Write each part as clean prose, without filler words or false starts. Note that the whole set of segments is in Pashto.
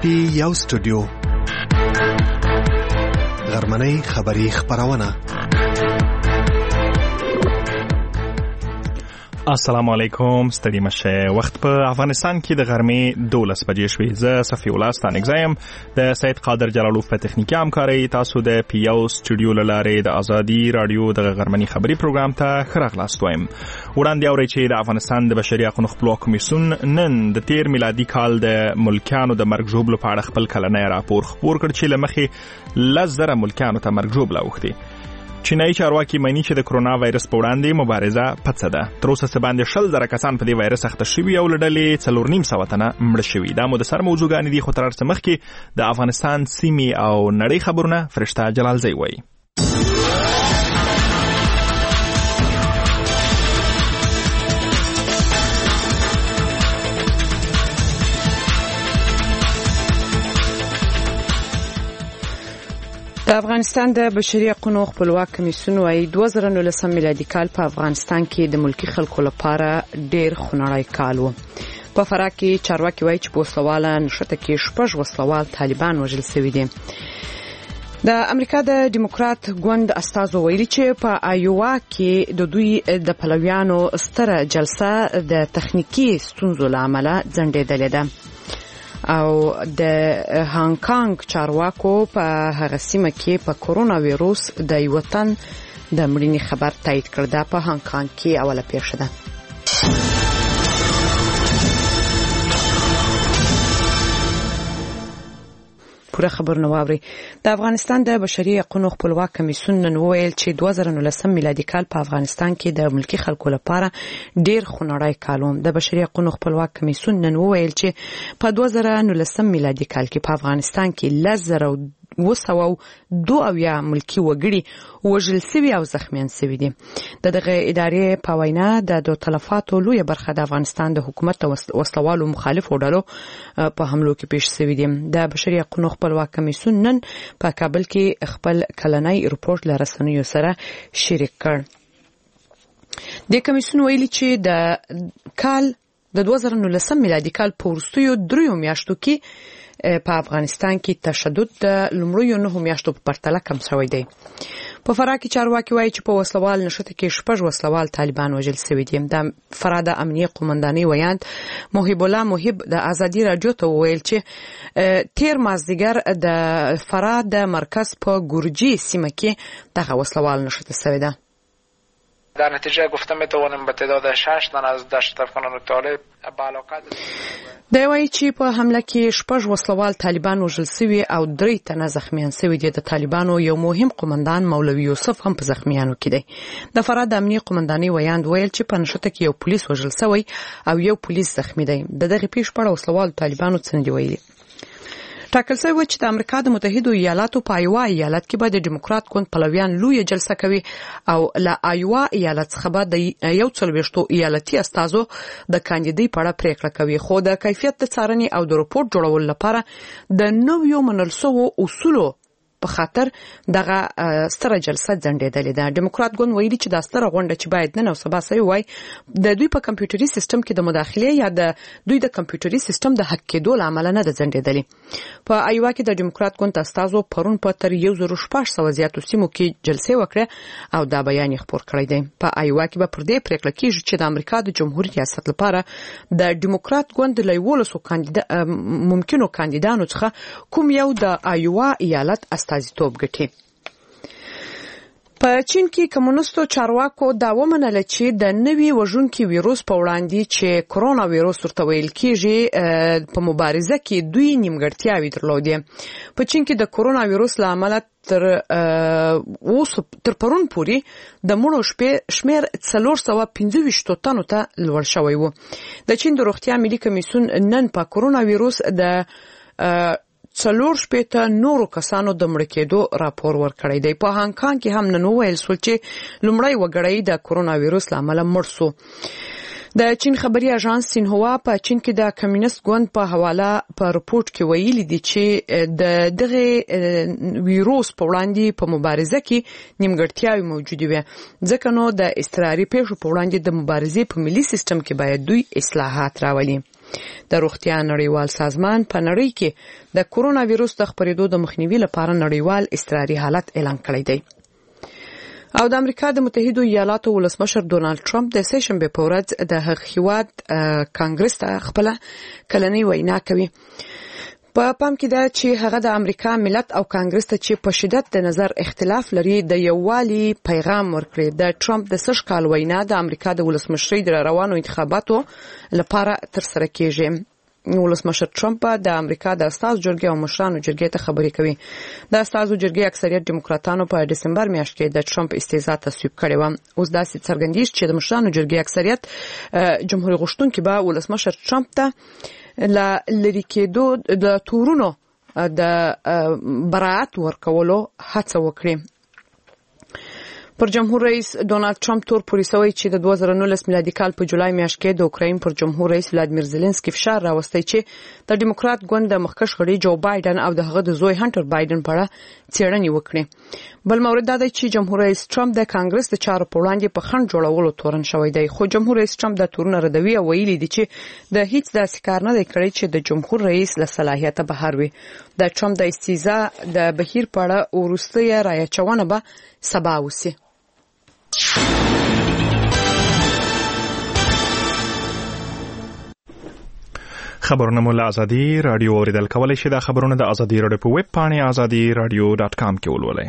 پټي یو سټوډیو غرمنۍ خبری خبرونه. السلام علیکم، ستړي مشه. وخت په افغانستان کې د غرمې 12 بجې شوې. زه صفی الله ستانګزایم د سید قادر جلالوف په تخنیکي همکارۍ. تاسو د پیو سټوډیو لاره د ازادي رادیو د غرمنۍ خبری پروګرام ته خراغلاست وایم. وړاندې اورئ چې د افغانستان د بشري حقوقو خپلواک کمیسیون نن د 13 میلادي کال د ملکیانو د مرګ ژوبلو په اړه خپل کلنی راپور خپور کړ چې لمخې 10,000 ملکیانو ته مرګ ژوبله اوښتې. چینایي چارواکي مانی چې د کرونا وایرس په وړاندې مبارزه پڅه ده. تر اوسه څه باندې 10,000 کسان په دې وایرس اخته شوي او له ډلې 4.5 تنه مړه شوي. دا مو د سر موضوعګانې دي، خو تر هر څه مخکې د افغانستان سیمې او نړۍ خبرونه فرشته جلالزی وایي. د افغانستان د بشري حقوقو خپلواک کمیسیون وايي 2019 میلادي کال په افغانستان کې د ملکی خلکو لپاره ډېر خونړی کال و. په فراه کې چارواکي وايي چې په وسلواله نشته کې 6 وسلوال طالبان وژل شوي دي. د امریکا د دیموکرات ګوند استازو ویلي چې په آیووا کې د دوی د پلویانو ستره جلسه د تخنیکی ستونزو لامل ځنډېدلې ده او د هانګ کانګ چارواکو په هغه سیمه کې په کورونا وایروس د یو تن د مړینې خبر تایید کړ. دا په هانګ کانګ کې اوله پیښه ده. پوره خبر نو واوري. د افغانستان د بشري حقوقو خپلواک کمیسیون نن ویل چې 2019 میلادي کال په افغانستان کې د ملکی خلکو لپاره ډیر خونړی کال و. د بشري حقوقو خپلواک کمیسیون نن ویل چې په 2019 میلادي کال کې په افغانستان کې 10,202 ملکی وګړي وژل شوي او زخمیان شوي دي. دغه ادارې په وینا د تلفاتو لوی برخه د افغانستان د حکومت او وسلوالو مخالفو ډلو په حملو کې پیښ شوي دي. د بشري حقوقو خپلواک کمیسیون نن په کابل کې خپل کلنی رپورت له رسنیو سره شریک کړ. د کمیسیون ویلي چې د کال د 2019 میلادي کال په وروستیو 3 میاشتو کې په افغانستان کې تشدد د لومړیو 9 میاشتو په پرتله کم شوی دی. په فراه کې چارواکي وایي چې په وسلوال نشته کې 6 وسلوال طالبان وژل شوي دي. د فراه د امنیه قومندانۍ ویاند محب الله محب د ازادي رادیو ته ویل چې تیر مازدیګر د فراه د مرکز په ګورجی سیمه کې دغه وسلوال نشته شوی ده. در نتیجه گفته میتوانیم به تعداد 6 تن از دشت افغانان طالب به علاقه دی وایي چې په حمله کې 6 وسلوال طالبان وژل شوي او 3 تنه زخمیان شوي دي. د طالبانو یو مهم قومندان مولوي یوسف هم په زخمیانو کې دی. د فراه د امنیه قومندانۍ ویاند ویل چې په نشته کې یو پولیس وژل شوی او یو پولیس زخمی دی. دغه پیښه په اړه وسلوال طالبانو څنګه ویلي. ټاکل شوی چې د امریکا د متحده ایالاتو په آیوا ایالت کې به د دیموکرات ګوند پلویان لوی جلسه کوي او له آیوا ایالت څخه به د یو څلوېښتو ایالتي استازو د کاندیدۍ په اړه پریکړه کوي. خو د کیفیت د څارنې او د رپورت جوړولو لپاره د نویو منل شویو اصولو په خاطر دغه ستره جلسه ځنډېدلې ده. دیموکرات ګوند ویلي چې دا ستره غونډه چې باید نن او سبا شوی وای د دوی په کمپیوټري سیستم کې د مداخله یا د دوی د کمپیوټري سیستم د حق کېدو لامل نه ده ځنډېدلې. په آیوا کې د دیموکرات ګوند استازو پرون په تر 1,600 زیاتو سیمو کې جلسې وکړه او دا بیان خپور کړی دی. په آیوا کې به پر دې پریکړه کیږي چې د امریکا د جمهوریت ریاست لپاره د دیموکرات ګوند له 11 ممکنو کاندیدانو څخه کوم یو د آیوا ایالت استازیتوب ګټي. په چین کې کمونستو چارواکو دا ومنله چې د نوي وژونکي ویروس په وړاندې چې کرونا ویروس ورته ویل کېږي په مبارزه کې دوی نیمګړتیاوې درلودې. په چین کې د کرونا ویروس له امله تر پرون پورې د مړو شمیر 425 تنو ته لوړ شوی و. د چین د روغتیا ملي کمیسیون نن په کرونا ویروس د 4 نورو کسانو د مړ کېدو راپور ورکړی دی. په هانګ کانګ کې هم نن ویل شو چې لومړی وګړی د کرونا ویروس له امله مړ شو. د چین خبري اژانس سینهوا په چین کې د کمیونست ګوند په حواله په رپورت کې ویلي دي چې د دغه ویروس په وړاندې په مبارزه کې نیمګړتیاوې موجودې وي. ځکه نو د استراري پیښو په وړاندې د مبارزې په ملي سیستم کې باید دوی اصلاحات راولي. د روغتیا نړیوال سازمان په نړۍ کې د کورونا وایرس د خپرېدو د مخنیوي لپاره نړیوال اضطراري حالت اعلان کړی دی. او د امریکا د متحده ایالاتو ولسمشر ډونالد ټرمپ د سېشنبې په ورځ د هیواد کانګرس ته خپل کلنۍ وینا کوي. په پام کې ده چې هغه د امریکا ملت او کانګرس ته چې په شدت د نظر اختلاف لري د یووالي پیغام ورکړي. د ټرمپ د سږ کال وینا د امریکا د ولسمشرۍ د روانو انتخاباتو لپاره ترسره کیږي. ولسمشر ټرمپ د امریکا د استازو جرګې او مشرانو جرګې ته خبرې کوي. د استازو جرګې اکثریت ډیموکراتانو په دسمبر میاشت کې د ټرمپ استعزا تصویب کړې و. اوس داسې څرګندېږي چې د مشرانو جرګې اکثریت جمهوریت غوښتونکي به ولسمشر ټرمپ ته لری کېدو د تورونو د برائت ورکولو هڅه وکړي. پر جمهور رئیس ډونالد ټرمپ تور پولیسوي چې د 2019 میلادي کال په جولای میاشت کې د اوکراین پر جمهور رئیس ولادیمیر زيلنسکي فشار راوستي چې د ډیموکرات ګوند د مخکښ غړي جو بایدن او دغه د زوی هانټر بایدن په اړه څېړنې وکړي. بل مورد دا دی چې جمهور رئیس ټرمپ د کانګرس د چارو په وړاندې په خنډ جوړولو تورن شوی دی. خو جمهور رئیس ټرمپ د تورن ردوي او ویلي دی چې د هیڅ داسې کار نه دی کړی چې د جمهور رئیس له صلاحیته بهر وي. د ټرمپ د استعزا د بهیر په اړه وروستۍ رایه چونه به سبا وسی. خبرونه مو له ازادي رادیو اوریدل کولای شي. دا خبرونه د ازادي رادیو په ویب پاڼه azadiradio.com کې ولولئ.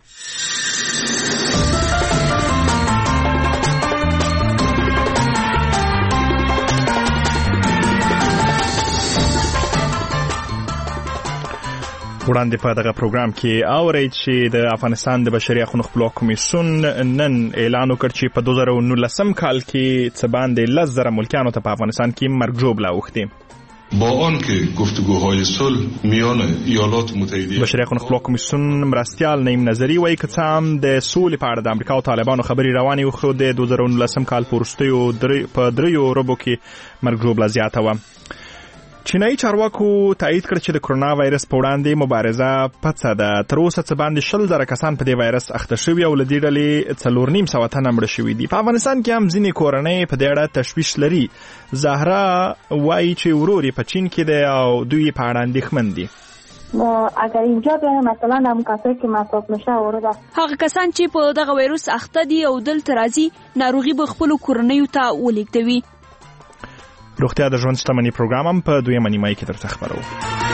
وړاندې په دغه پروګرام کې اورئ چې د افغانستان د بشري حقوقو خپلواک کمیسیون نن اعلان وکړ چې په 2019 کال کې څه باندې 10,000 ملکیانو ته په افغانستان کې مرګ ژوبله اوښتې. با آنکه گفتگوهای صلح میان ایالات متحده بشري حقوقو خپلواک کمیسیون مرستیال نعیم نظری وایي که څه هم د سولې په اړه د امریکا او طالبانو خبرې روانې وي، خو د 2019 کال په وروستیو په دریو ورځو کې مرګ ژوبله زیاته وه. چینایي چارواکو تایید کړ چې د کرونا وایرس په وړاندې مبارزه پڅه ده. تر اوسه څه باندې 20,000 کسان په دې وایرس اخته شوي او له دې ډلې 4,900 تنه مړه شوي دي. په افغانستان کې هم ځینې کورنۍ په دې اړه تشویش لري. زهرا وایي چې ورور یې په چین کې دی او دوی په اړه اندېښمن دي. اگر اینجا بیایم مثلا هم کسایی که مصاب میشه ورده هغه کسان چې په دغه وایرس اخته دي او دلته راځي ناروغي به خپل کورنۍ ته ولېږدوي. روغتیا د ژوند شتمنۍ پروګرام هم په دویمه نیمایي کې درته خبرو.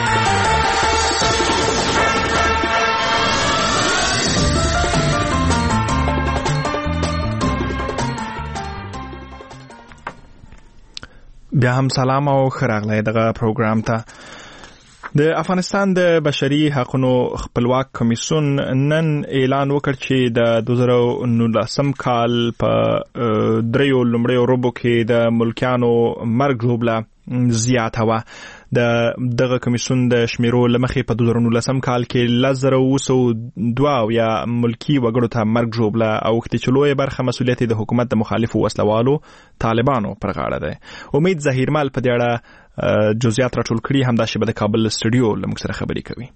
بیا هم سلام او ښه راغلی دغه پروګرام ته. د افغانستان د بشري حقوقو خپلواک کمیسیون نن اعلان وکړ چې د 2019 کال په دریو لومړیو ورځو کې د ملکیانو مرګ ژوبله زیاته وه. دغه کمیسیون د شمیرو له مخې په 2019 کال کې 10,202 یا ملکی وګړو ته مرګ ژوبله اوښتې چې لویه برخه مسؤلیت د حکومت د مخالفو وسلوالو طالبانو پر غاړه دی. امید ظهیرمل په دې اړه جزئیات راټول کړي، همدا شی به د کابل سټوډیو له موږ سره خبرې کوي.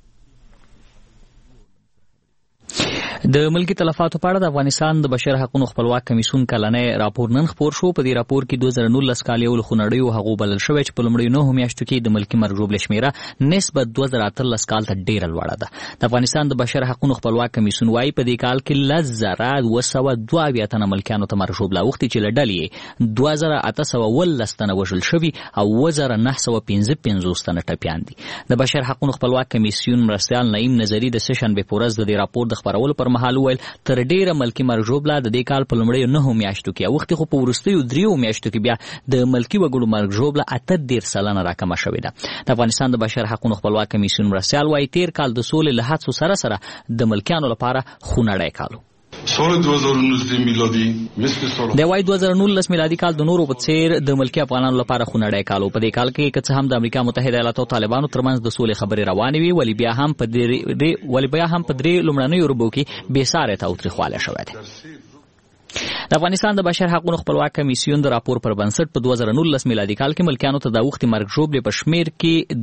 د ملکی تلفاتو په اړه د افغانستان د بشر حقوقو خپلواک کمیسیون کلنی راپور نن خپور شو. په دې راپور کې 2019 کال یو خونړیو هغو بلل شوی چې په لومړیو 9 میاشتو کې د ملکی مرګ ژوبلې شمیره نسبت 2013 کال ته ډیره لوړه ده. د افغانستان د بشر حقوقو خپلواک کمیسیون وايي په دې کال کې 10,222 تنه ملکیانو ته مرګ ژوبله اوښتې چې له ډلې 2,819 تنه وژل شوي او 2,955 تنه ټپیان دي. د بشر حقوقو خپلواک کمیسیون مرستیال نعیم نظری د سشنبې په ورځ د دې راپور د خپرولو پر مهال ویل تر ډیره ملکی مرګ ژوبله د دې کال په لومړیو 9 میاشتو کې اوښتې، خو په وروستیو 3 میاشتو کې بیا د ملکی وګړو مرګ ژوبله 18% راکمه شوې ده. د افغانستان د بشر حقوقو خپلواک کمیسیون مرستیال وايي تیر کال د سولې له هڅو سره سره د ملکیانو لپاره خونړی کال و. سال 2019 میلادي مثل سال د 2019 میلادي کال د نورو په څیر د ملکی افغانانو لپاره خونړی کال و. په دې کال کې که څه هم د امریکا متحده ایالاتو او طالبانو ترمنځ د سولې خبرې روانې وي، ولی بیا هم په درې لومړنیو ورځو کې بې ساري تاوتریخوالی شوی دی. د افغانستان د بشر حقوقو خپلواک کمیسیون د راپور پر بنسټ په 2019 میلادي کال کې ملکیانو ته د وخت مرګ ژوبلې په شمیر کې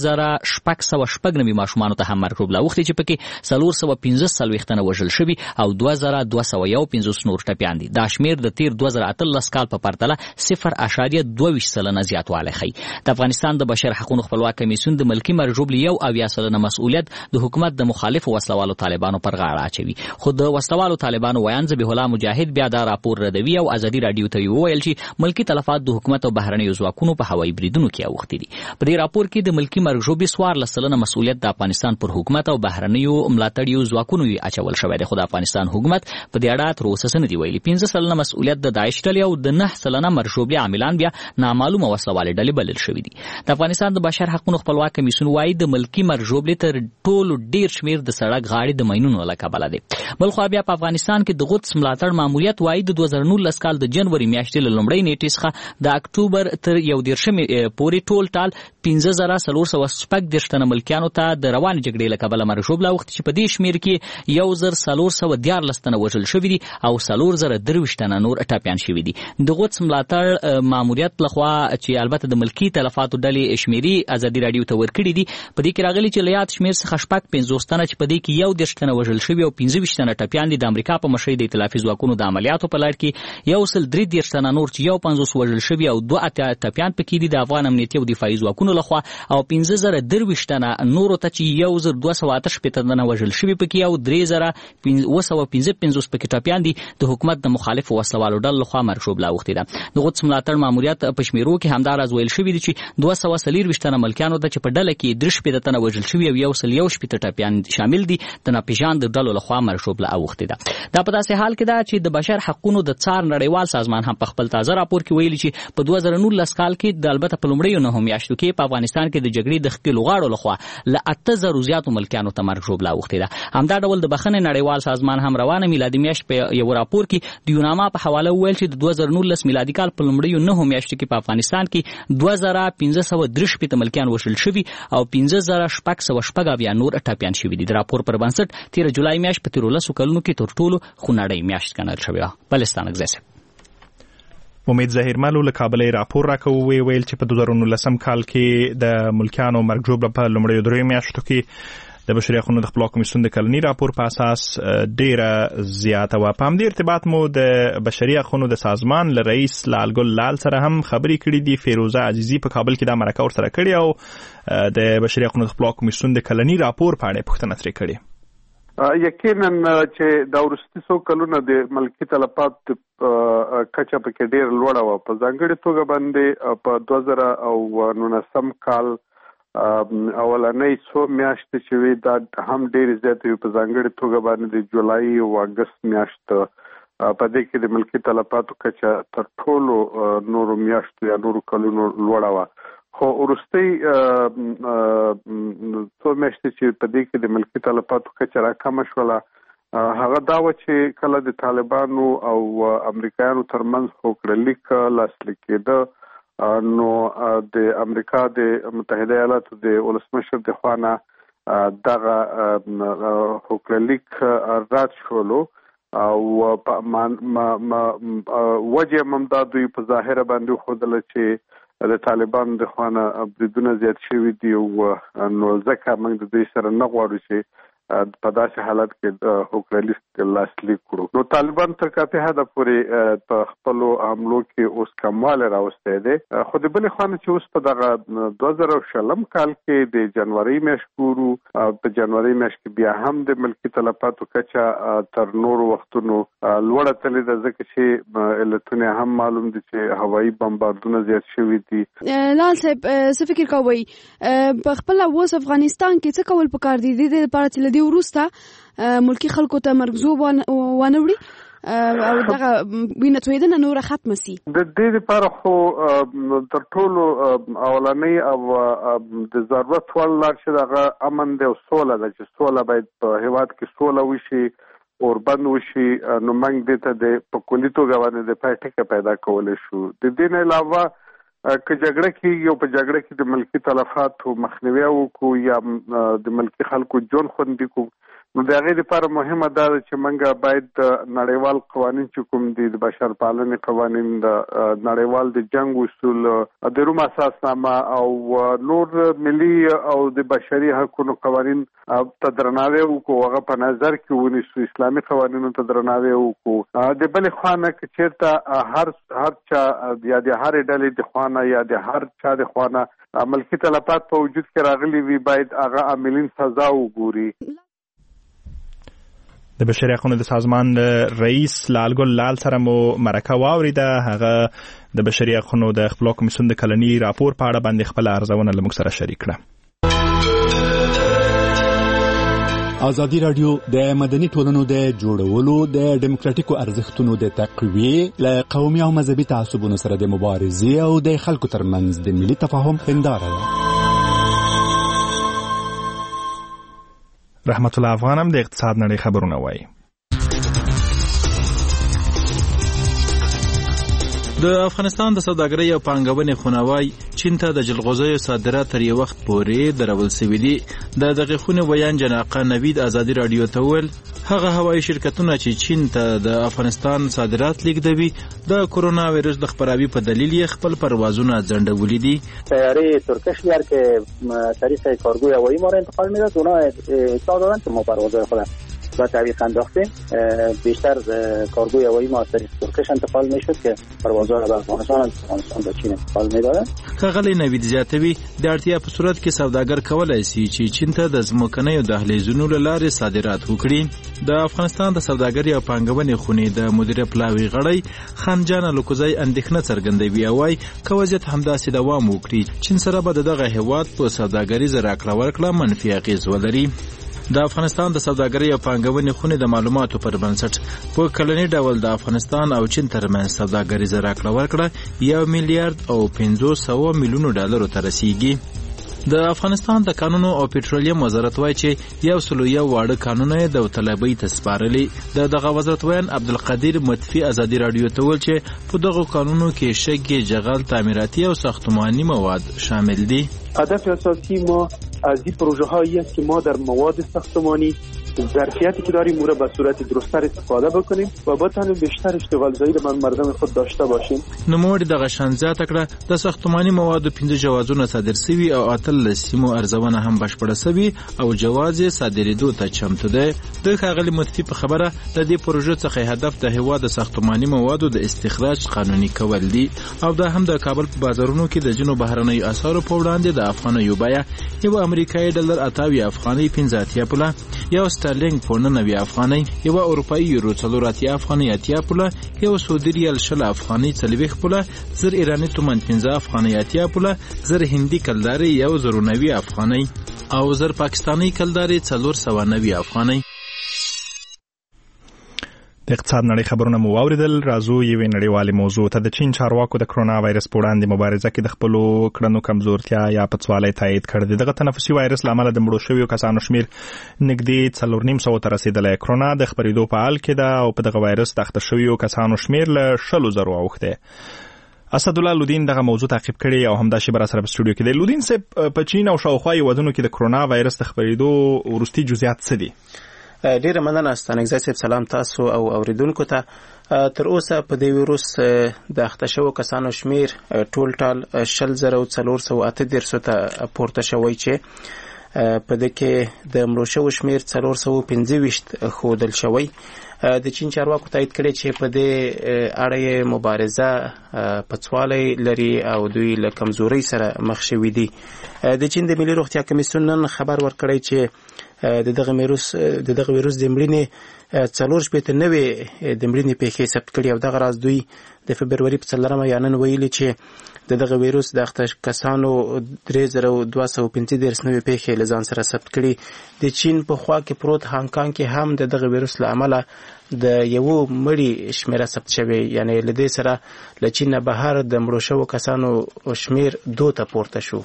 2600 ماشومان ته هم مرګ ژوبله وخت چې پکې 415 تنه وژل شوي او 2251 نور ټپيان دي. دا شمیر د تیر 2013 کال په پرتله 0.22% زیاتوالی ښيي. د افغانستان د بشر حقوقو خپلواک کمیسیون د ملکی مرګ ژوبلې 1% مسؤلیت د حکومت د مخالفو وسلوالو طالبانو پر غاړه اچوي. خو د وسلوالو طالبانو ویان ذبیح الله مجاهد بیا دا راپور ردوي او ازادي رادیو ته وویل چې ملکی تلفات د حکومت او بهرنیو ځواکونو په هوایي بریدونو کې اوښتي دي. په دې راپور کې د ملکی مرګ ژوبلې 14% مسؤلیت د افغانستان پر حکومت او بهرنیو ملاتړیو ځواکونو اچول شوی دی. خو د افغانستان حکومت په دې اړه تر اوسه نه دی ویلي. 15% مسؤلیت د داعش ډلې او د 9% مرګ ژوبلې عاملان بیا نامعلومه وسلوالې ډلې بلل شوي دي. د افغانستان د بشر حقوقو خپلواک کمیسیون وايي د ملکی مرګ ژوبلې تر ټولو ډیر شمیر د سړک غاړې د ماینونو له کبله دی. بل خو بیا په افغانستان کې د قدس ملاتړ ماموریت وايي د 2019 کال د جنوري میاشتې له لومړۍ نیټې څخه د اکتوبر تر 11 پورې ټول ټال 15416 تنه ملکیانو ته د روان جګړې له کبله مرګ ژوبله وخت چې په دې شمیر کې 1414 تنه وژل شوي دي او 4023 تنه نور ټپیان شوي دي. د قدس ملاتړ ماموریت لخوا چې البته د ملکی تلفاتو ډلې شمیري ازادي رادیو ته ورکړي دي په دې کې راغلي چې له یاد شمیر څخه شپږ 50 تنه چې په دې کې 11 تنه وژل شوي او 25 تنه ټپیان دي د امریکا په مشرۍ د ائتلافي ځواکونو د عملیاتو په لړ کې 133 تنه نور چې 50 وژل شوي او 2 ټپیان پکې دي د افغان امنیتي او دفاعي ځواکونو لخوا او 15023 تنه نور ته چې 1288 تنه وژل شوي پکې او 3955 پکې ټپیان دي د حکومت د مخالفو وسلوالو ډلو لخوا مرګ ژوبله اوښتې ده. د قدس ملاتړ ماموریت په شمیرو کې همداراز ویل شوي دي چې 240 تنه ملکیانو ته چې په ډله کې 3 تنه وژل شوي او 111 ټپیان شامل دي د ناپېژاندو ډلو لخوا مرګ ژوبله اوښتې ده. دا په داسې حال کې ده چې د بشر حقوقو د څار نړیوال سازمان هم په خپل تازه راپور کې ویلي چې په 2019 کال کې د البته په لومړیو 9 میاشتو کې په افغانستان کې د جګړې د ښکېلو غاړو لخوا له 8000 زیاتو ملکیانو ته مرګ ژوبله اوښتې ده. همدا ډول د بخښنې نړیوال سازمان هم روانه میلادي میاشت په یو راپور کې د یوناما په حواله ویل چې د 2019 میلادي کال په لومړیو 9 میاشتو کې په افغانستان کې 2513 ملکیان وژل شوي او 15600 نور ټپیان شوي دي. د راپور پر بنسټ 13 جولای میاشت په 13 کلونو کې تر ټولو خونړۍ میاشت ګڼل شوې وه. بلستان اگزیسه امید ظاهرملو له کابل راپور راکوي ویل چې په 2019 کال کې د ملکیانو مرګ ژوبله په لومړیو 3 میاشتو کې د بشري حقوقو د خپلواک کمیسیون د کلني راپور په اساس ډیره زیاته وه. په همدې ارتباط مو د بشري حقوقو د سازمان له رئیس لالګل لال سره هم خبرې کړې دي. فیروزه عزیزي په کابل کې دا مرکه ورسره کړې او د بشري حقوقو د خپلواک کمیسیون د کلني راپور په اړه پوښتنه ترې کړې. یقینا چې د ورستي څو کلونو د ملکی تلفات کچه پکې ډیر لوړه وه. په ځانګړې توګه باندې په 2019 کال اولنۍ څو میاشتې چې وي دا هم ډېرې زیاتې وي. په ځانګړې توګه باندې د جولای او اګست میاشت په دې کې د ملکی تلفاتو کچه تر ټولو نورو میاشتو یا نورو کلونو لوړه وه. خو وروستۍ څو میاشتې چې په دې کې د ملکی تلفاتو کچه راکمه شوله هغه دا وه چې کله د طالبانو او امریکایانو ترمنځ هوکړلیک لاسلیک کېده نو د امریکا د متحده ایالاتو د ولسمشر د خوا نه دغه هوکړلیک رد شولو او وجه همدا دوی په ظاهره باندې وښودله چې د طالبانو د خوا نه بریدونه زیات شوي دي نو ځکه موږ د دوی سره نه غواړو چې په داسې حالت کې هوکړلیک لاسلیک کړو. نو طالبان تر کافي حده پورې په خپلو حملو کې اوس کموالی راوستی دی. خو د بلې خوا نه چې اوس په دغه 2020 کال کې د جنورۍ میاشت ګورو په جنورۍ میاشت کې بیا هم د ملکی تلفاتو کچه تر نورو وختونو لوړه تللې ده ځکه چې علتونه هم معلوم دي چې هوایي بمباردونه زیات شوي دي. لال صاحب څه فکر کوئ په خپله اوس افغانستان کې څه کول پکار دي د دې لپاره چې له دې وروسته ملکي خلکو ته مرګ ژوب ونه وړي او دغه وینه تویدنه نوره ختمه سي؟ د دې لپاره خو تر ټولو اولنۍ او د ضرورت وړ لار چې دغه امن دی او سوله ده چې سوله باید په هېواد کې سوله وشي اوربند وشي نو موږ دې ته د په کلي توګه باندې د پای ټکه پیدا کولی شو. د دې نه علاوه که جګړه کېږي او په جګړه کې د ملکی تلفاتو مخنیوی وکړو یا د ملکی خلکو ژوند خوندي کړو نو د هغې لپاره مهمه دا ده چې موږ باید د نړیوال قوانین چې کوم دي د بشر پالنې قوانین د نړیوال د جنگ اصول د روم اساسنامه او نور ملي او د بشري حقوقو قوانین ته درناوی وکړو، هغه په نظر کې ونیسو، اسلامي قوانینو ته درناوی وکړو. د بلې خوا نه که چېرته هر چا یا د هرې ډلې د خوا نه یا د هر چا د خوا نه ملکي تلفات په وجود کې راغلي وي، باید هغه عاملین سزا وګوري. د بشري حقوقو د سازمان رئیس لالګل لال سره مو مرکه واوریده. هغه د بشري حقوقو د خپلواک کمیسیون د کلني راپور په اړه باندې خپل ارزونه له موږ سره شریک کړه. ازادي رادیو د مدني ټولنو د جوړولو د ډیموکراتیکو ارزښتونو د تقویې له قومي او مذهبي تعصبونو سره د مبارزې او د خلکو ترمنځ د ملي تفاهم هنداره ده. رحمت الله افغان هم د اقتصاد نړۍ خبرونه وایي. د افغانستان د سوداګرۍ او پانګونې خونوای چین ته د جلغوزیو صادرات تر یو وخت پورې درول سوي دي. د دغه خونې ویان جناقه نوید ازادي رادیو ته ویل هغه هوایي شرکتونه چې چین ته د افغانستان صادرات لیږدوي د کرونا ویروس د خپراوي په دلیل یې خپل پروازونه ځنډولي دي. طیاره ترکش اگر که طریق کارگوی هوایی ما را انتقال میداد، اونا اطلاع دادن که ما پروازهای خود با تعویق انداختیم. بیشتر کارگوی هوایی ما از طریق ترکش انتقال میشد که پروازها را به افغانستان به چین انتقال میدادن. ښاغلی نوید زیاتوي د اړتیا په صورت کې سوداګر کولای شي چې چین ته د ځمکنیو دهلیزونو له لارې صادرات وکړي. د افغانستان د سوداګرۍ او پانګونې خونې د مدیره پلاوي غړی خانجان الکوزی اندېښنه څرګندوي او وايي که وضعیت همداسې دوام وکړي چین سره به د دغه هېواد په سوداګریزه راکړه ورکړه منفي اغېز ولري. د افغانستان د سوداګرۍ او پانګونې خونې د معلوماتو پر بنسټ په کلني ډول د افغانستان او چین ترمنځ سوداګریزه راکړه ورکړه 1 میلیارډ او 500 میلیونو ډالرو ته رسیږي. د افغانستان د کانونو او پټرولیم وزارت وایي چې 101 واړه کانونه د داوطلبۍ ته سپارلي. دغه وزارت ویان عبدالقدیر مطفی ازادي رادیو ته ویل چې په دغه کانونو کې شګې، جغل، تعمیراتی او ساختمانی مواد شامل دي. هدف اساسی ما از این پروژه هایی است که ما در مواد ساختمانی ظرفیتی که داریم او را به صورت درست‌تر استفاده بکنیم و بتانیم بیشتر اشتغال زایی را مردم خود داشته باشیم. نوموړي دغه شان زیاته کړه د ساختماني موادو 15 جوازونه صادر سوي او 8 سیمو ارزونه هم بشپړه سوي او جواز یې صادرېدو ته چمتو دی. د ښاغلي مطفي په خبره د دې پروژې څخه هدف د هېواد د ساختماني موادو د استخراج قانوني کول دي او دا هم د کابل په بازارونو کې د ځینو بهرنیو اسعارو په وړاندې د افغانیو بیه یو امریکایي ډالر 88 افغانۍ 15 پوله، یو سترلینګ په 99 افغانۍ، یو اروپایي یورو 4 افغانۍ 80 پوله، یو سعودي ریال 60 افغانۍ 40 پوله، زر ایرانی تومان 15 افغانۍ 80 پوله، زر هندي کلداري 190 افغانۍ او زر پاکستانی کلداري 490 افغانۍ. د اقتصاد نړۍ خبرونه مو واوریدل. راځو یوې نړیوالې موضوع ته. د چین چارواکو د کرونا وایرس په وړاندې مبارزه کې د خپلو کړنو کمزورتیا یا پڅوالی تایید کړ دی. دغه تنفسي وایرس له امله د مړو شویو کسانو شمیر نږدې 4.5 ته رسیدلی. کرونا د خپرېدو په حال کې ده او په دغه وایرس د اخته شویو کسانو شمیر له 100,000 اوښتی. اسدالله لودین دغه موضوع تعقیب کړي او همدا شی بر سره په سټوډیو کې دی. لودین صاحب، په چین او شاوخوا هیوادونو کې د کرونا وایرس د خپرېدو وروستي جزئیات څه دي؟ ډیره مننه ستانګزی صاحب. سلام تاسو او اوریدونکو ته. تر اوسه په دې ویروس د اخته شوو کسانو شمیر ټول 40,408 ته پورته شوی چې په دې کې د مړو شوو شمیر 425 ښودل شوی. د چین چارواکو تایید کړي چې په دې اړه مبارزه پڅوالی لري او دوی له کمزورۍ سره مخ شوي دي. د چین د ملي روغتیا کمیسیون نن خبر ورکړی چې د دغه ویروس د مړینې 4 نوې د مړینې پیښې ثبت کړي او دغه راز دوی د فبروري په 4 یا نن ویلي چې دغه ویروس د اخته کسانو 3,215 نوې پیښې له ځان سره ثبت کړي. د چین په خوا کې پروت هانګ کانګ کې هم د دغه ویروس له امله د یو مړي شمیره ثبت شوی، یعنی له دې سره له چین نه بهر د مړو شوو کسانو شمیر 2 ته پورته شو.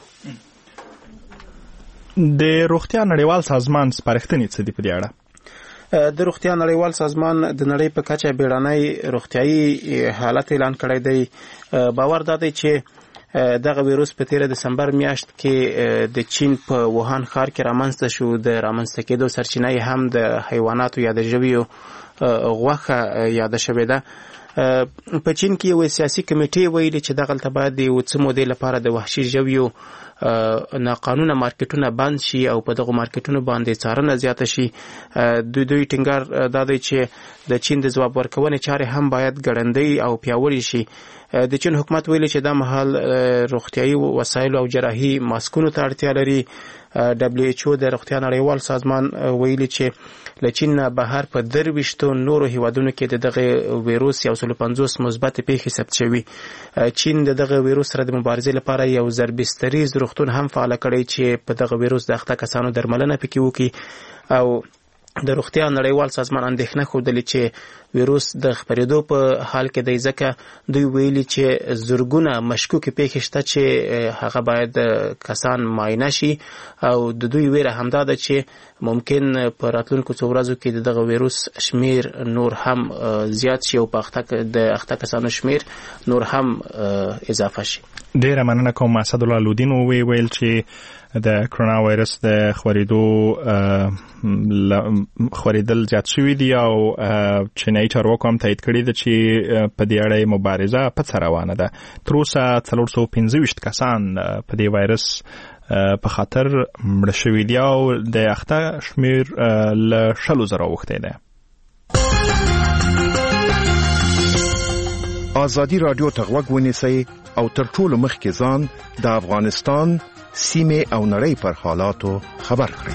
د روغتیا نړیوال سازمان سپارښتنې څه دي په دې اړه؟ د روغتیا نړیوال سازمان د نړۍ په کچه بیړنی روغتیايي حالت اعلان کړی دی. باور دا دی چې دغه ویروس په 13 دسمبر میاشت کې د چین په ووهان ښار کې رامنځته شو. د رامنځته کېدو سرچینه یې هم د حیواناتو یا د ژویو غوښه یاده شوې ده. په چین کې یو سیاسي کمیټې ویلي چې دغلته باید د یو څه مودې لپاره د وحشي ژویو ناقانونه مارکیټونه بند شي او په دغه مارکیټونو باندې څارنه زیاته شي. دوی ټینګار دا دی چې د چین د ځواب ورکونې چارې هم باید ګړندۍ او پیاوړې شي. د چین حکومت ویلي چې دا مهال روغتیايي وسایلو او جراحي ماسکونو ته اړتیا لري. WHO د روغتیا نړیوال سازمان ویلي چې له چین نه بهر په 23 نورو هیوادونو کې دغه ویروس 150 مثبت پیښې ثبت شوي. چین دغه ویروس سره د مبارزې لپاره یو زربستریز روغتون هم فعال کړی چې په دغه ویروس د اخته کسانو درملنه پکې وکړي. او د روغتیا نړیوال سازمان اندېښنه ښودلې چې ویروس د خپرېدو په حال کې دی، ځکه دوی ویلي چې زرګونه مشکوکې پیښې شته چې هغه باید کسان معاینه شي. او د دوی ویره همدا ده چې ممکن په راتلونکو څو ورځو کې دغه ویروس شمیر نور هم زیات شي او د اخته کسانو شمیر نور هم اضافه شي. ډیره مننه کوم. اسدالله لودین ویل چې د کرونا وایرس د خورېدل زیات شوي دي او چینایي چارواکو هم تایید کړي ده چې په دې اړه مبارزه په څه روانه ده. تر اوسه 425 کسان په دې وایرس په خاطر مړه شوي دي او د اخته شمیر له 100,000 اوښتی دی. ازادي رادیو ته غوږ ونیسئ او تر ټولو مخکې ځان د افغانستان سیمې او نړۍ پر حالاتو خبر کړئ.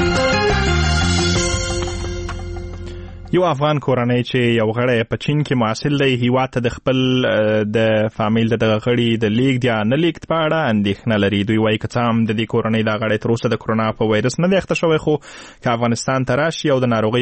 یو افغان کورنۍ چې یو غړی په چین کې محصل دی، هیواد ته د خپل د فامیل دغه غړي د لیږد یا نه لیږد په اړه اندېښنه لري. دوی وایي که څه هم د دې کورنۍ دا غړی تر اوسه د کرونا په وایرس نه دی اخته شوی، خو که افغانستان ته راشي او د ناروغۍ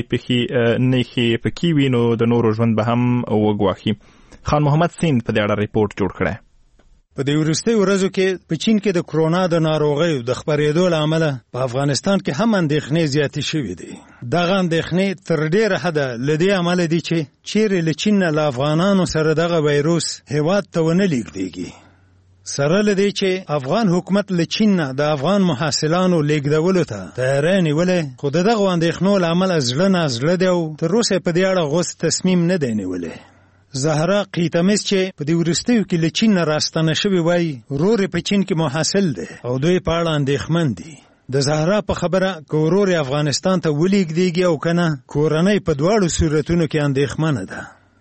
نښې پکې وي نو د نورو ژوند به هم وګواښي. خان محمد سیند په دې اړه ریپورت جوړ کړی. په دې وروستیو ورځو کې په چین کې د کرونا د ناروغیو د خپرېدو له امله په افغانستان کې هم اندېښنې زیاتې شوې دي. دغه اندېښنې تر ډېره حده له دې امله دي چې چیرې له چین نه له افغانانو سره دغه وایروس هېواد ته ونه لیږدېږي. سره له دې چې افغان حکومت له چین نه د افغان محصلانو لیږدولو ته تیاری نیولی، خو د دغو اندېښنو له امله زړه نازړه دی او تر اوسه په دې اړه غوڅ تصمیم نه دی نیولی. زهرا قیتمس چې په دې وروستیو کې له چین نه راستنه شوې وایي ورور په چین کې محصل دی او دوی په اړه اندېښمن دي. د زهرا په خبره که ورور افغانستان ته ولیږدېږي او که نه، کورنۍ په دواړو صورتونو کې اندېښمنه ده.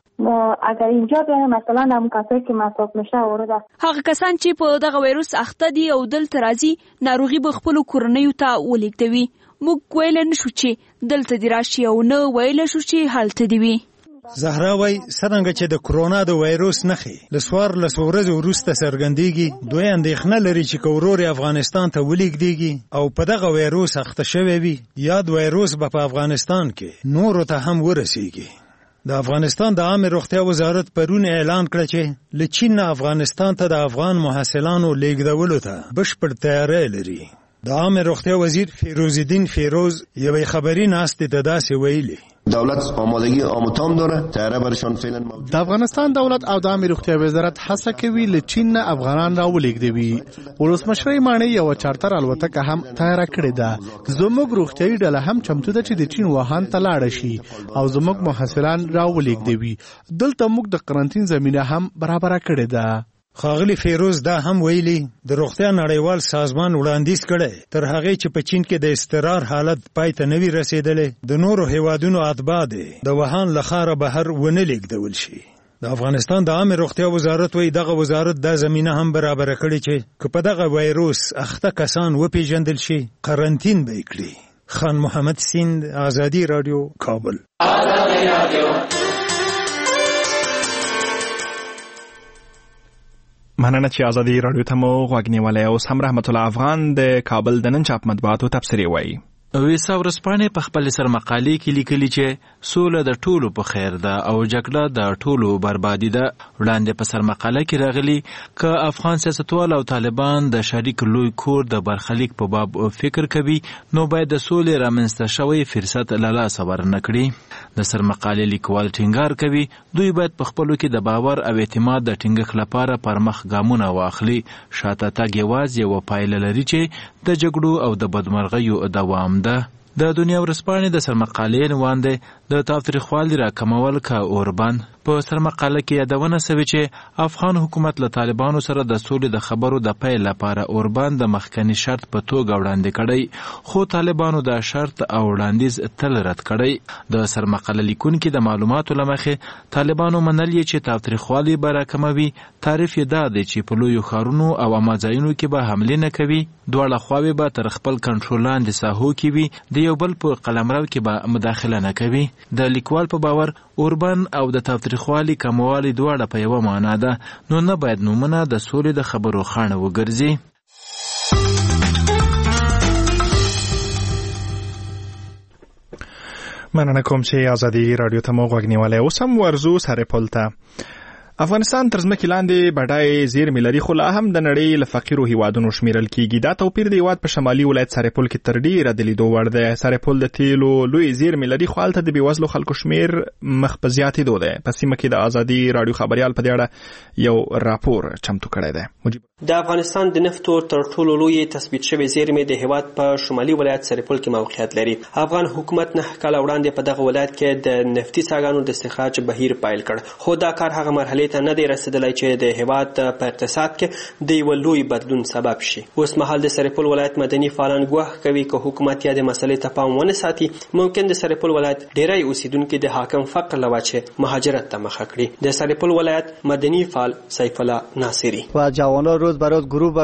اگر اینجا بیایم مثلا هم کسایی که مصاب میشه ورده هغه کسان چې په دغه وایروس اخته دي او دلته راځي ناروغي به خپل کورنۍ ته ولیږدوي. موږ ویل نشو چې دلته دی راشي او نه ویل شو چې هلته دی وي. زهرا وای څنګه چې د کرونا د وایروس نښې له 14 ورځې وروسته څرګندېږي، دوی اندېښنه لري چې که ورور افغانستان ته ولیږدېږي او په دغه وایروس اخته شوی وي، یا د وایروس به په افغانستان کې نورو ته هم ورسیږي. د افغانستان د عامه روغتیا وزارت پرون اعلان کړ چې له چین نه افغانستان ته د افغان محصلانو لیږدولو ته بشپړ تیاری لري. د عامه روغتیا وزیر فیروز الدین فیروز یوې خبري ناستې ته داسې ویلي: دولت آمادگی آموتام داره، تیاره برشان فعلا موجود. د افغانستان دولت او د عامه روغتیا وزارت هڅه کوي له چین نه افغانان راولېږدوي. ولسمشر مانی یو چارتر الوتکه هم تیار کړې ده. زموږ روغتیايي ډله هم چمتو ده چې د چین ووهان ته لاړ شي او زموږ محصلان راولېږدوي. دلته موږ د قرنطین زمینه هم برابر کړې ده. ښاغلي فیروز دا هم ویلي د روغتیا نړیوال سازمان وړاندیز کړی تر هغې چې په چین کې د اضطرار حالت پای ته نه وي رسېدلی، د نورو هیوادونو اتباع د ووهان له ښاره بهر ونه لیږدول شي. د افغانستان د عامه روغتیا وزارت وایي دغه وزارت دا زمینه هم برابره کړې چې که په دغه وایروس اخته کسان وپېژندل شي، قرنطین به یې کړي. خان محمد سیند، ازادي رادیو، کابل. ازادي رادیو. مننه چې ازادي رادیو ته مو غوږ نیولی. اوس هم رحمت الله افغان د کابل د نن چاپ مطبوعاتو تبصرې وایي. ویسا ورځپاڼې په خپل سر مقالې کې لیکلي چې سوله د ټولو په خیر ده او جګړه د ټولو بربادي ده. وړاندې په سر مقاله کې راغلي که افغان سیاستوال او طالبان د شریک لوی کور د برخلیک په باب فکر کوي نو باید د سولې رامنځته شوی فرصت له لاسه ورنکړي. د سرمقالې لیکوال ټینګار کوي دوی باید په خپلو کې د باور او اعتماد د ټینګښت لپاره پر مخ ګامونه واخلي. شاته تګ یوازې یوه پایله لري چې د جګړو او د بدمرغیو دوام ده. د دنیا ورځپاڼې د سرمقالې عنوان دی د تاوتریخوالي راکمول که اوربان. په سرمقاله کې یادونه شوې چې افغان حکومت له طالبانو سره د سولې د خبرو د پیل لپاره اوربان د مخکنی شرط په توګه وړاندې کړی، خو طالبانو دا شرط او وړاندیز تل رد کړی. د سرمقاله لیکونکي د معلوماتو له مخې طالبانو منل چې تاوتریخوالي به راکموي. تعریف یې دا دی چې په لویو ښارونو او عامه ځایونو کې به حملې نه کوي، دواړه خواوې به تر خپل کنټرول لاندې ساحو کې وي، د یو بل په قلمرو کې به مداخله نه کوي. د لیکوال په باور اوربان او د تاوتریخوالي کموالی دواړه په یوه معنا ده، نو نه باید نومونه د سولې د خبرو خاڼه وګرځي. مننه کوم چې ازادي راډیو ته مو غوږ نیولی. اوس هم ورځو سرپل ته. افغانستان تر ځمکې لاندې بډای زیرمې لري، خو لا هم د نړۍ له فقیرو هیوادونو شمیرل کیږي. دا توپیر د هیواد په شمالي ولایت سرپل کې تر ډیره د لیدو وړ دی. سرپل د تیلو لوی زیرمې لري، خو هلته د بېوزلو خلکو شمیر مخ په زیاتېدو دی. په سیمه کې د ازادي راډیو خبریال په دې اړه یو راپور چمتو کړی دی. د افغانستان د نفتو تر ټولو لوی تثبیت شوی زیرمې د هیواد په شمالي ولایت سرپل کې موقعیت لري. افغان حکومت 9 کاله وړاندې په دغه ولایت کې د نفتي څاګانو د استخراج بهیر پیل کړ، خو دا کار هغه مرحلې ته نه دی رسیدلی چې د هیواد په اقتصاد کې د یو لوی بدلون سبب شي. اوس مهال د سرپل ولایت مدني فعالان ګواښ کوي که حکومت یا د مسلې ته پام ونه ساتي، ممکن د سرپل ولایت ډیری اوسیدونکي د حاکم فقر له وجې مهاجرت ته مخه کړي. د سرپل ولایت مدني فعال سیف الله ناصری: و جوانان روز به روز گروه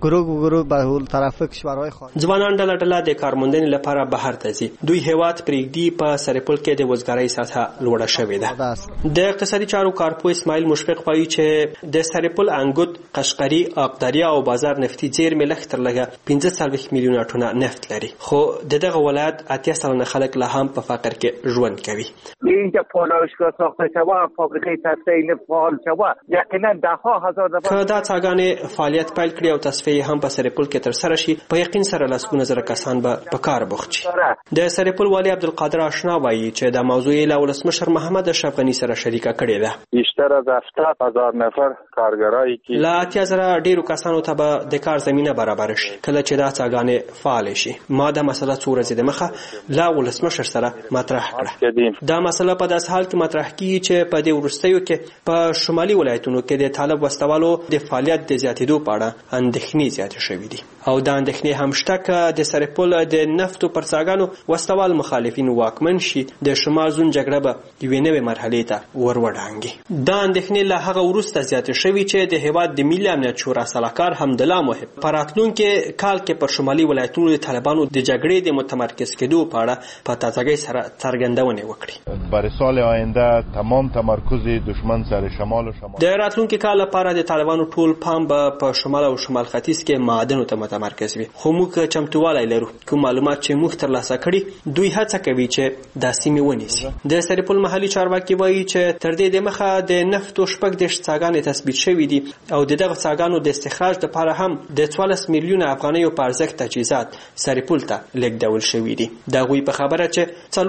به طرف کشورهای خارج ځوانان ډله ډله د کارموندنې لپاره بهر ته ځي. دوی هیواد پرېږدي. په سرپل کې د وزګارۍ سطحه لوړه شوې ده. د اقتصادي چارو کارپوه اسماعیل مشفق وایي چې د سرپل انګوت، قشقري، اقدریا او بازار نفتي زیرمې لږ تر لږه 15 میلیونه ټونه نفت لري، خو دغه ولایت 80 سلنه خلک لا هم په فقر کې ژوند کوي. اینجا پالایشگاه ساخته شود، فابریکه تصفیه نفت فعال شود، یقینا ده ها هزار نفر که دا څاګانې فعالیت پیل کړي او تصفیه هم په سرپل کې تر سره شي، په یقین سره لسګونه زره کسان به په کار بوخت شي. د سرپل والي عبدالقادر آشنا وایي چې دا موضوع له ولسمشر محمد اشرف غني سره شریکه کړې ده. بیشتر از 70,000 نفر کارګرای کی لا 80,000 ډیرو کسانو ته به د کار زمينه برابر شي کله چې دا څاګانې فعال شي. ما دا مسله څو ورځې د مخه لا ولسمشر سره مطرح کړه. دا مسله په داس حال کې مطرح کیږي چې په دې وروستیو کې په شمالي ولایتونو کې د طالب وسوالو د فعالیت د زیاتېدو په اړه اندېښنې زیاتې شوې دي، او دا اندېښنې هم شته که د سرپل د نفتو پر څاګانو وسوال مخالفین واکمن شي، د شمال زون جګړه به یوې نوې مرحلې ته وروړاندې. دا اندېښنې له هغه وروسته زیاتې شوې چې د هیواد د ملي امنیت شورا سلاکار حمدالله محب په راتلونکي کال کې پر شمالي ولایتونو د طالبانو د جګړې د متمرکز کېدو په اړه په تازګۍ سره څرګندونې وکړي. برای سال آینده تمام تمرکز دشمن سر شمال و شمال. د راتلونکي کال لپاره د طالبانو ټول پام به په شمال او شمال ختیځ کې معادنو ته متمرکز وي، خو موږ چمتووالی لرو. کوم معلومات چې موږ ترلاسه کړي دوی هڅه کوي چې دا سیمې ونیسي. د سرپل محلي چارواکي وایي چې تر دې دمخه د نفتو 14 څاګانې تثبیت شوي دي او دغه څاګانو د استخراج لپاره هم د 14 میلیونه افغانیو په ارزښت تجهیزات سرپل ته لیږدول شوي دي. د هغوی په خبره چې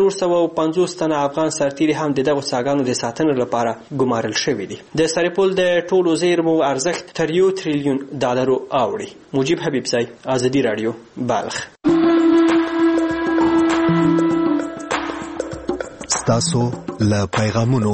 450 تنه افغان سرتیري هم دغه څاګانو د ساتنې لپاره ګمارل شوي دي. د سرپل د ټولو زیرمو ارزښت تر $1 تریلیون اوړي. مجيب حبیبزی، ازادي رادیو، بلخ. ستاسو له پیغامونو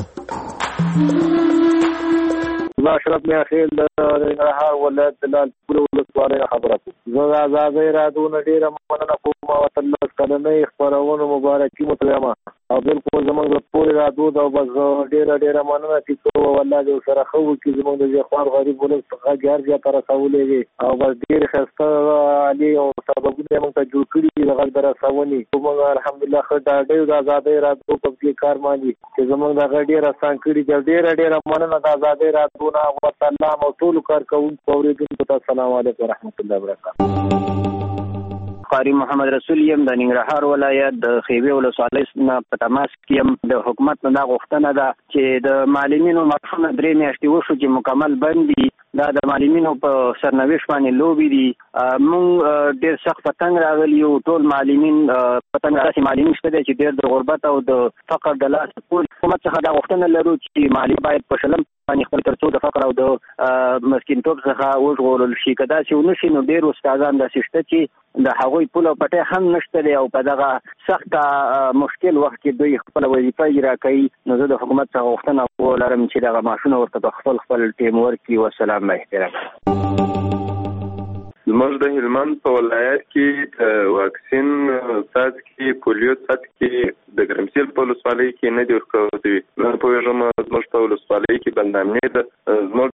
اشرف میا خیل د ننګرهار ولایت د لالپور ولسوالۍ خبره کوم. زه د ازادۍ راډیو نه ډېره مننه کوم او تلس کلنۍ خپرونو مبارکي مو تلما او بالکل زموږ د پورې راډیو د بس ډېره مننه چې څو والله دې سره خو چې زموږ د خوار غریب ولس څخه ګرځي تر رسولې وي او بس ډېر خسته علي او سببونه موږ ته جوړ کړي د غږ درسونی کوم. الحمدلله خو دا د ازادۍ راډیو په دې کار باندې چې زموږ د غډیر آسان کړي ډېره مننه د ازادۍ راډیو او سلام او ټول کارکونکو اوریدونکو ته السلام علیکم ورحمت الله وبرکاته. قاری محمد رسول یم د ننګرهار ولایت د خیوي ولسوالۍ نه په تماس کې یم. د حکومت نه غوښتنه ده چې د معلمینو معاشونه 3 میاشتې وشو چې مکمل بند دي. دا د معلمینو په سرنوشت باندې لوبي دي. مونږ ډېر سخت پتنګ راغلی یو ټول معلمین پتنګ راسي معلمین شته چې ډېر د غربت او د فقر د لاس ټول حکومت څخه دا غوښتنه لرو چې معلم باید په شلم باندې خپل ترڅو د فقر او د مسکینتوب څخه وژغورل شي. که داسې ونه شي نو ډېر استادان داسې شته چې د هغوی پول او پټی هم نشته دی او په دغه سخته مشکل وخت کې دوی خپله وظیفه اجرا کوي. نو زه د حکومت څخه غوښتنه ولرم چې دغه معاشونه ورته په خپل ټیم ورکړي. والسلام احترام. زموږ د هلمند په ولایت کې واکسین سات کې پولیو سات کې د ګرمسیر په ولسوالۍ کې نه دی ورکول شوی. نه پوهېږم زموږ په ولسوالۍ کې بندامنې ده. زموږ